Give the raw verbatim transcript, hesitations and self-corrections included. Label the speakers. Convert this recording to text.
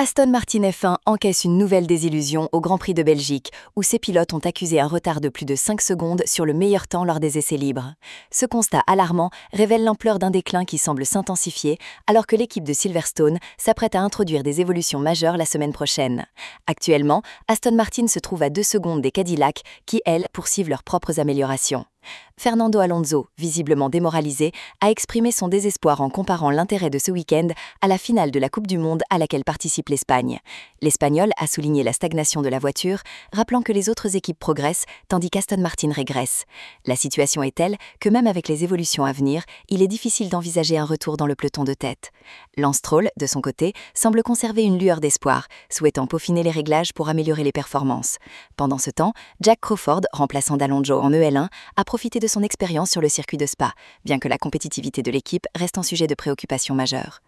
Speaker 1: Aston Martin F un encaisse une nouvelle désillusion au Grand Prix de Belgique, où ses pilotes ont accusé un retard de plus de cinq secondes sur le meilleur temps lors des essais libres. Ce constat alarmant révèle l'ampleur d'un déclin qui semble s'intensifier, alors que l'équipe de Silverstone s'apprête à introduire des évolutions majeures la semaine prochaine. Actuellement, Aston Martin se trouve à deux secondes des Cadillac, qui, elles, poursuivent leurs propres améliorations. Fernando Alonso, visiblement démoralisé, a exprimé son désespoir en comparant l'intérêt de ce week-end à la finale de la Coupe du Monde à laquelle participe l'Espagne. L'Espagnol a souligné la stagnation de la voiture, rappelant que les autres équipes progressent tandis qu'Aston Martin régresse. La situation est telle que même avec les évolutions à venir, il est difficile d'envisager un retour dans le peloton de tête. Lance Stroll, de son côté, semble conserver une lueur d'espoir, souhaitant peaufiner les réglages pour améliorer les performances. Pendant ce temps, Jack Crawford, remplaçant d'Alonso en E L un, a profité de son expérience sur le circuit de Spa, bien que la compétitivité de l'équipe reste un sujet de préoccupation majeure.